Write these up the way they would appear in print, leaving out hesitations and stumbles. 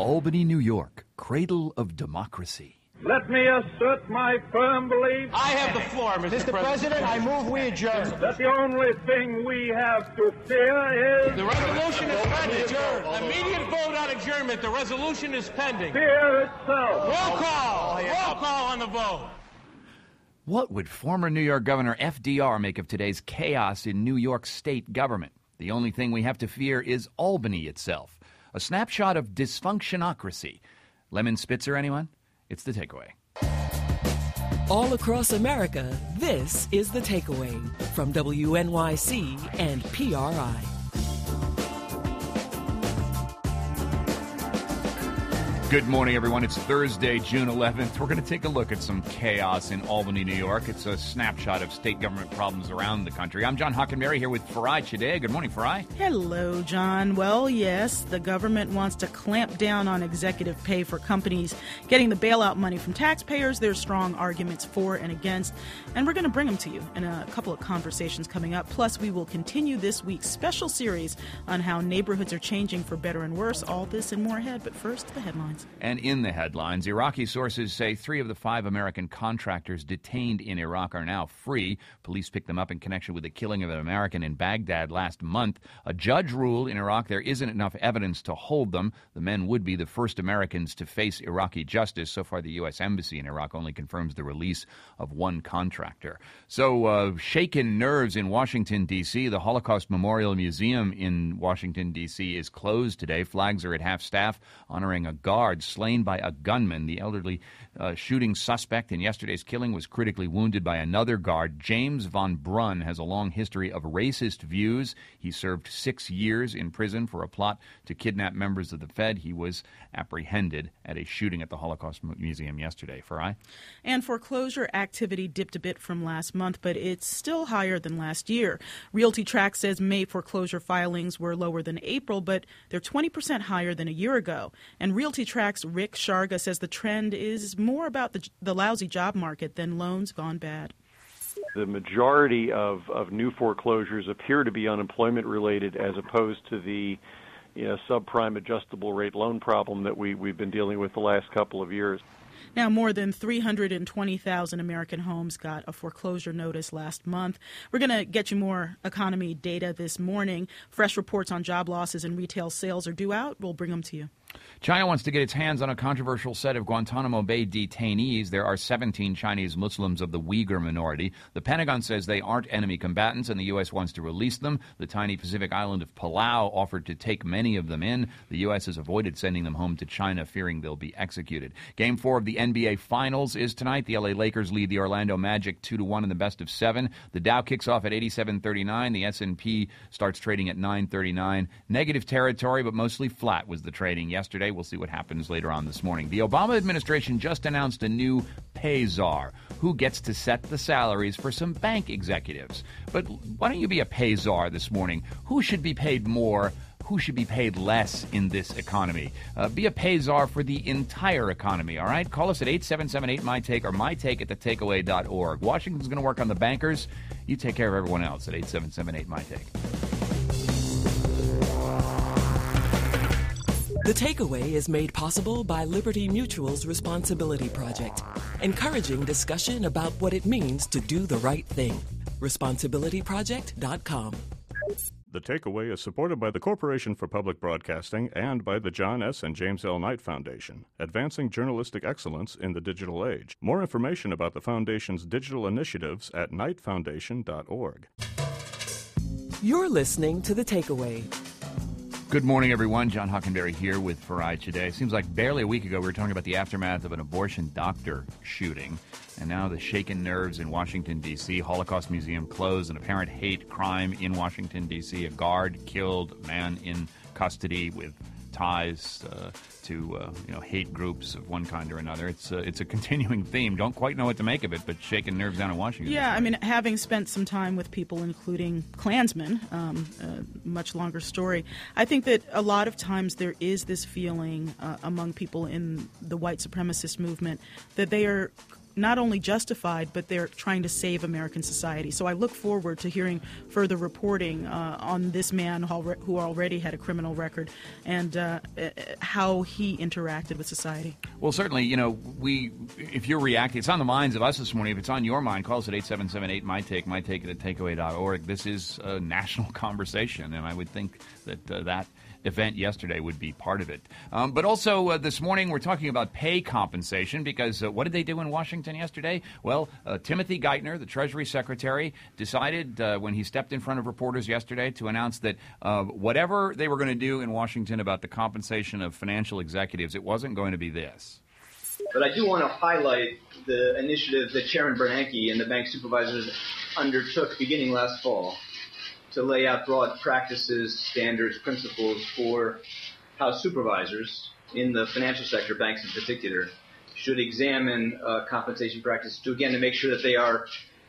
Albany, New York, cradle of democracy. Let me assert my firm belief. I have the floor, Mr. President. I move we adjourn. That the only thing we have to fear is... The resolution is pending. Immediate vote on adjournment. The resolution is pending. fear itself. Roll call. Roll call on the vote. What would former New York Governor FDR make of today's chaos in New York state government? The only thing we have to fear is Albany itself. A snapshot of dysfunctionocracy. Lemon Spitzer, anyone? It's The Takeaway. All across America, this is The Takeaway from WNYC and PRI. Good morning, everyone. It's Thursday, June 11th. We're going to take a look at some chaos in Albany, New York. It's a snapshot of state government problems around the country. I'm John Hockenberry here with Farai Chideh. Good morning, Farai. Hello, John. Well, yes, the government wants to clamp down on executive pay for companies getting the bailout money from taxpayers. There's strong arguments for and against, and we're going to bring them to you in a couple of conversations coming up. Plus, we will continue this week's special series on how neighborhoods are changing for better and worse. All this and more ahead, but first, the headlines. And in the headlines, Iraqi sources say 3 of the 5 American contractors detained in Iraq are now free. Police picked them up in connection with the killing of an American in Baghdad last month. A judge ruled in Iraq there isn't enough evidence to hold them. The men would be the first Americans to face Iraqi justice. So far, the U.S. Embassy in Iraq only confirms the release of 1 contractor. So, shaken nerves in Washington, D.C. The Holocaust Memorial Museum in Washington, D.C. is closed today. Flags are at half-staff honoring a guard slain by a gunman. The elderly shooting suspect in yesterday's killing was critically wounded by another guard. James Von Brunn has a long history of racist views. He served 6 years in prison for a plot to kidnap members of the Fed. He was apprehended at a shooting at the Holocaust Museum yesterday. Farai? And foreclosure activity dipped a bit from last month, but it's still higher than last year. RealtyTrac says May foreclosure filings were lower than April, but they're 20% higher than a year ago. And RealtyTrac's Rick Sharga says the trend is more about the lousy job market than loans gone bad. The majority of new foreclosures appear to be unemployment related as opposed to the subprime adjustable rate loan problem that we've been dealing with the last couple of years. Now, more than 320,000 American homes got a foreclosure notice last month. We're going to get you more economy data this morning. Fresh reports on job losses and retail sales are due out. We'll bring them to you. China wants to get its hands on a controversial set of Guantanamo Bay detainees. There are 17 Chinese Muslims of the Uyghur minority. The Pentagon says they aren't enemy combatants, and the U.S. wants to release them. The tiny Pacific island of Palau offered to take many of them in. The U.S. has avoided sending them home to China, fearing they'll be executed. Game 4 of the NBA Finals is tonight. The L.A. Lakers lead the Orlando Magic 2-1 in the best of 7. The Dow kicks off at 87.39. The S&P starts trading at 9.39. Negative territory, but mostly flat was the trading yesterday. We'll see what happens later on this morning. The Obama administration just announced a new pay czar who gets to set the salaries for some bank executives. But why don't you be a pay czar this morning? Who should be paid more? Who should be paid less in this economy? Be a pay czar for the entire economy, all right? Call us at 877-8-MY-TAKE or mytake@thetakeaway.org. Washington's going to work on the bankers. You take care of everyone else at 877-8-MY-TAKE. The Takeaway is made possible by Liberty Mutual's Responsibility Project, encouraging discussion about what it means to do the right thing. ResponsibilityProject.com. The Takeaway is supported by the Corporation for Public Broadcasting and by the John S. and James L. Knight Foundation, advancing journalistic excellence in the digital age. More information about the Foundation's digital initiatives at knightfoundation.org. You're listening to The Takeaway. Good morning, everyone. John Hockenberry here with Farai Chideh. It seems like barely a week ago we were talking about the aftermath of an abortion doctor shooting. And now the shaken nerves in Washington, D.C., Holocaust Museum closed, an apparent hate crime in Washington, D.C., a guard killed, a man in custody with ties to hate groups of one kind or another. It's a continuing theme. Don't quite know what to make of it, but shaking nerves down in Washington. Yeah, I mean, having spent some time with people, including Klansmen, a much longer story, I think that a lot of times there is this feeling among people in the white supremacist movement that they are not only justified, but they're trying to save American society. So I look forward to hearing further reporting on this man who already had a criminal record and how he interacted with society. Well, certainly, if you're reacting, it's on the minds of us this morning. If it's on your mind, call us at 877-8-MY-TAKE, mytake at takeaway.org. This is a national conversation, and I would think that that event yesterday would be part of it. But also this morning we're talking about pay compensation because what did they do in Washington yesterday? Well, Timothy Geithner, the Treasury Secretary, decided when he stepped in front of reporters yesterday to announce that whatever they were going to do in Washington about the compensation of financial executives, it wasn't going to be this. But I do want to highlight the initiative that Chairman Bernanke and the bank supervisors undertook beginning last fall to lay out broad practices, standards, principles for how supervisors in the financial sector, banks in particular, should examine compensation practices to make sure that they are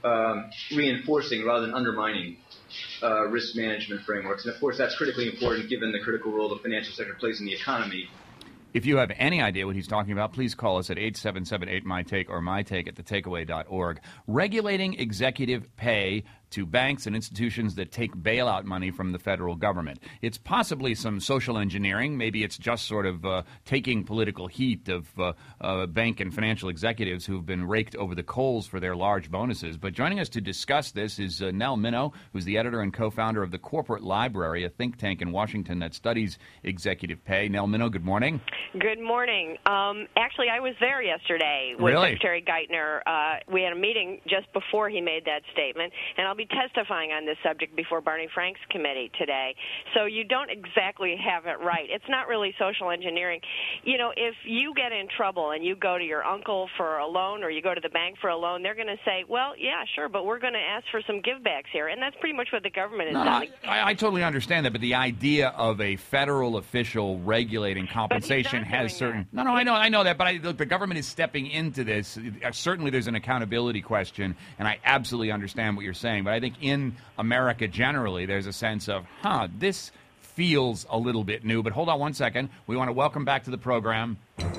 reinforcing rather than undermining risk management frameworks. And, of course, that's critically important given the critical role the financial sector plays in the economy. If you have any idea what he's talking about, please call us at 877-8-MY-TAKE or mytake at thetakeaway.org. Regulating executive pay to banks and institutions that take bailout money from the federal government. It's possibly some social engineering. Maybe it's just sort of taking political heat of bank and financial executives who've been raked over the coals for their large bonuses. But joining us to discuss this is Nell Minow, who's the editor and co-founder of the Corporate Library, a think tank in Washington that studies executive pay. Nell Minow, good morning. Good morning. Actually, I was there yesterday with Secretary Geithner. We had a meeting just before he made that statement, and I'll be testifying on this subject before Barney Frank's committee today. So you don't exactly have it right. It's not really social engineering. If you get in trouble and you go to your uncle for a loan or you go to the bank for a loan, they're going to say, well, yeah, sure, but we're going to ask for some givebacks here. And that's pretty much what the government is doing. I totally understand that, but the idea of a federal official regulating compensation has certain... that. I know that, but look, the government is stepping into this. Certainly there's an accountability question, and I absolutely understand what you're saying, but I think in America generally there's a sense of, this feels a little bit new. But hold on one second. We want to welcome back to the program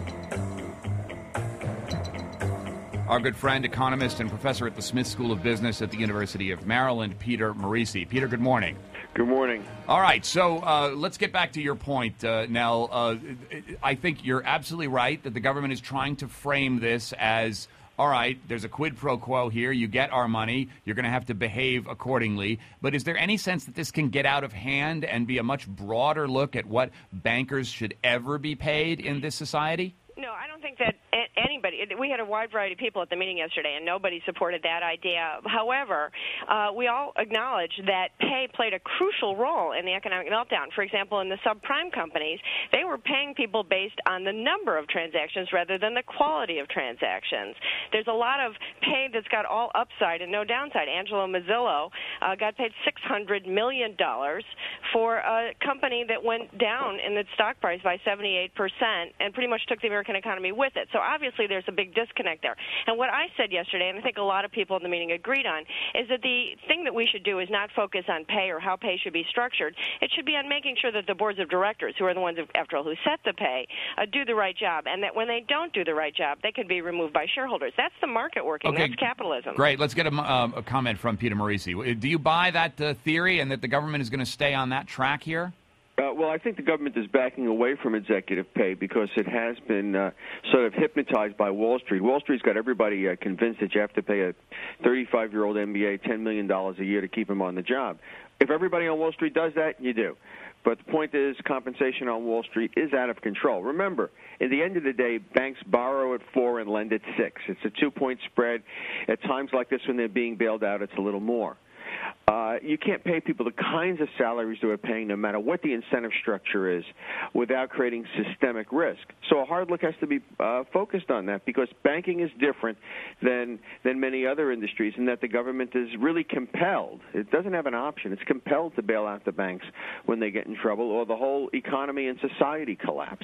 our good friend, economist, and professor at the Smith School of Business at the University of Maryland, Peter Morici. Peter, good morning. Good morning. All right, so let's get back to your point, Nell. I think you're absolutely right that the government is trying to frame this as, all right, there's a quid pro quo here. You get our money. You're going to have to behave accordingly. But is there any sense that this can get out of hand and be a much broader look at what bankers should ever be paid in this society? No, I don't think that anybody – we had a wide variety of people at the meeting yesterday, and nobody supported that idea. However, we all acknowledge that pay played a crucial role in the economic meltdown. For example, in the subprime companies, they were paying people based on the number of transactions rather than the quality of transactions. There's a lot of pay that's got all upside and no downside. Angelo Mazzillo got paid $600 million for a company that went down in its stock price by 78% and pretty much took the American economy with it. So obviously there's a big disconnect there. And what I said yesterday, and I think a lot of people in the meeting agreed on, is that the thing that we should do is not focus on pay or how pay should be structured. It should be on making sure that the boards of directors, who are the ones, after all, who set the pay, do the right job, and that when they don't do the right job, they can be removed by shareholders. That's the market working. Okay. That's capitalism. Great. Let's get a comment from Peter Morici. Do you buy that theory and that the government is going to stay on that track here? Well, I think the government is backing away from executive pay because it has been sort of hypnotized by Wall Street. Wall Street's got everybody convinced that you have to pay a 35-year-old MBA $10 million a year to keep him on the job. If everybody on Wall Street does that, you do. But the point is, compensation on Wall Street is out of control. Remember, at the end of the day, banks borrow at 4 and lend at 6. It's a 2-point spread. At times like this when they're being bailed out, it's a little more. You can't pay people the kinds of salaries they are paying, no matter what the incentive structure is, without creating systemic risk. So a hard look has to be focused on that, because banking is different than many other industries in that the government is really compelled. It doesn't have an option. It's compelled to bail out the banks when they get in trouble or the whole economy and society collapse.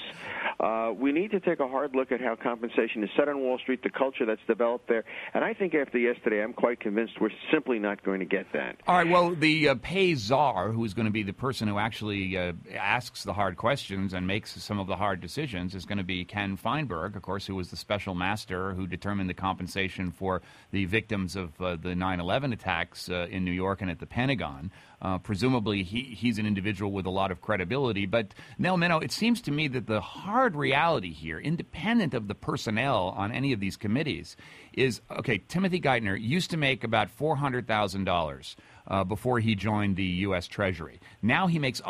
We need to take a hard look at how compensation is set on Wall Street, the culture that's developed there. And I think after yesterday, I'm quite convinced we're simply not going to get that. All right, Well, the pay czar, who is going to be the person who actually asks the hard questions and makes some of the hard decisions, is going to be Ken Feinberg, of course, who was the special master who determined the compensation for the victims of the 9/11 attacks in New York and at the Pentagon. Presumably, he's an individual with a lot of credibility. But, Nell Minow, it seems to me that the hard reality here, independent of the personnel on any of these committees, is, okay, Timothy Geithner used to make about $400,000 before he joined the U.S. Treasury. Now he makes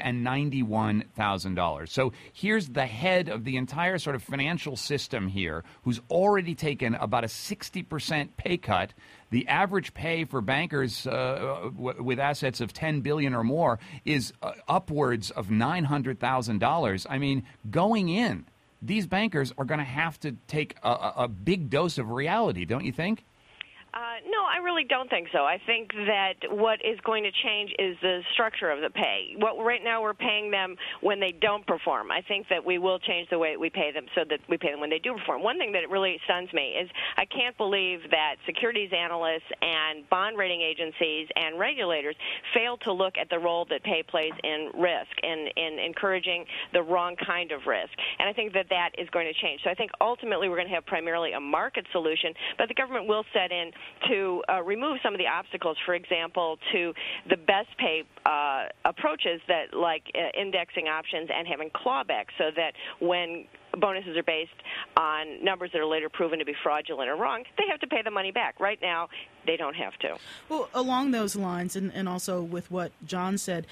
$191,000. So here's the head of the entire sort of financial system here, who's already taken about a 60% pay cut. The average pay for bankers with assets of $10 billion or more is upwards of $900,000. I mean, going in, these bankers are going to have to take a big dose of reality, don't you think? No, I really don't think so. I think that what is going to change is the structure of the pay. Right now we're paying them when they don't perform. I think that we will change the way we pay them so that we pay them when they do perform. One thing that really stuns me is I can't believe that securities analysts and bond rating agencies and regulators fail to look at the role that pay plays in risk and in encouraging the wrong kind of risk. And I think that that is going to change. So I think ultimately we're going to have primarily a market solution, but the government will set in to remove some of the obstacles, for example, to the best pay approaches that like indexing options and having clawback, so that when bonuses are based on numbers that are later proven to be fraudulent or wrong, they have to pay the money back. Right now, they don't have to. Well, along those lines, and also with what John said,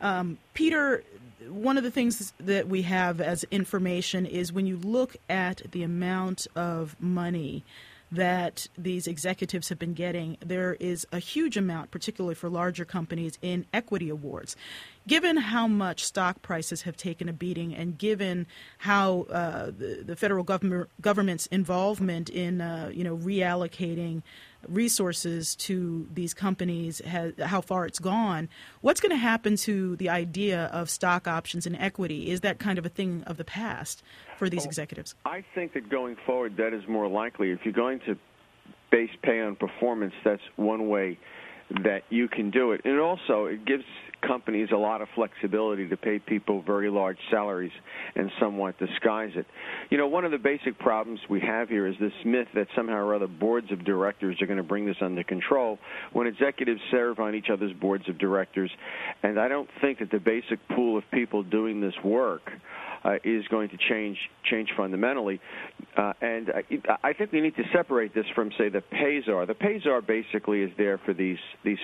Peter, one of the things that we have as information is when you look at the amount of money that these executives have been getting, there is a huge amount, particularly for larger companies, in equity awards. Given how much stock prices have taken a beating, and given how the federal government's involvement in reallocating resources to these companies, how far it's gone, what's going to happen to the idea of stock options and equity? Is that kind of a thing of the past for these executives? I think that going forward, that is more likely. If you're going to base pay on performance, that's one way that you can do it. And also, it gives companies a lot of flexibility to pay people very large salaries and somewhat disguise it. You know, one of the basic problems we have here is this myth that somehow or other boards of directors are going to bring this under control when executives serve on each other's boards of directors. And I don't think that the basic pool of people doing this work is going to change fundamentally. And I think we need to separate this from, say, the pay czar. The pay czar basically is there for these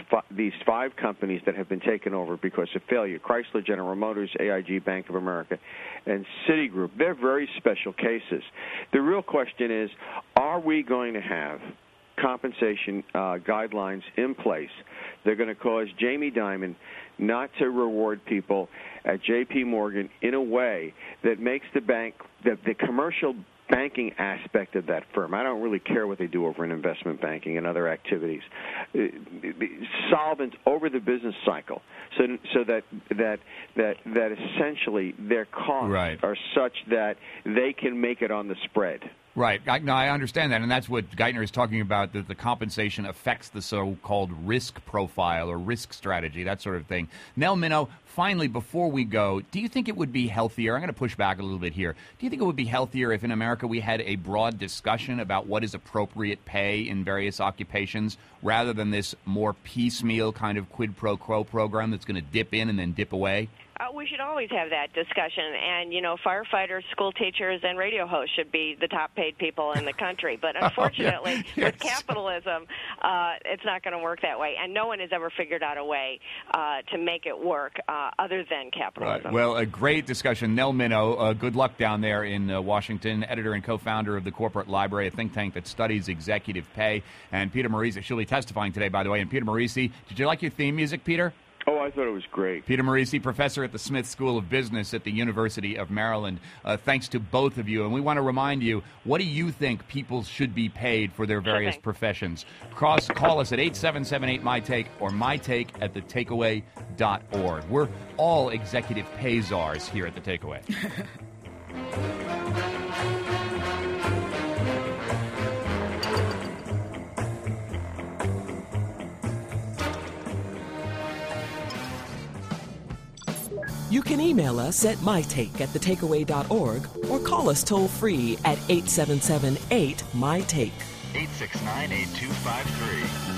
five companies that have been taken over because of failure: Chrysler, General Motors, AIG, Bank of America, and Citigroup. They're very special cases. The real question is, are we going to have compensation guidelines in place that are going to cause Jamie Dimon not to reward people at J.P. Morgan in a way that makes the bank, the commercial banking aspect of that firm, I don't really care what they do over in investment banking and other activities, solvent over the business cycle, so that essentially their costs are such that they can make it on the spread. Right. I understand that, and that's what Geithner is talking about, that the compensation affects the so-called risk profile or risk strategy, that sort of thing. Nell Minow, finally, before we go, do you think it would be healthier? I'm going to push back a little bit here. Do you think it would be healthier if in America we had a broad discussion about what is appropriate pay in various occupations rather than this more piecemeal kind of quid pro quo program that's going to dip in and then dip away? We should always have that discussion, and, firefighters, school teachers, and radio hosts should be the top-paid people in the country. But unfortunately, with capitalism, it's not going to work that way, and no one has ever figured out a way to make it work other than capitalism. Right. Well, a great discussion. Nell Minow, good luck down there in Washington, editor and co-founder of the Corporate Library, a think tank that studies executive pay. And Peter Morici, she'll be testifying today, by the way. And Peter Morici, did you like your theme music, Peter? Oh, I thought it was great. Peter Morici, professor at the Smith School of Business at the University of Maryland. Thanks to both of you. And we want to remind you, what do you think people should be paid for their various professions? Call us at 877-8MyTake or mytake@thetakeaway.org. We're all executive pay czars here at The Takeaway. You can email us at mytake@thetakeaway.org or call us toll-free at 877-8-MyTake. 869-8253.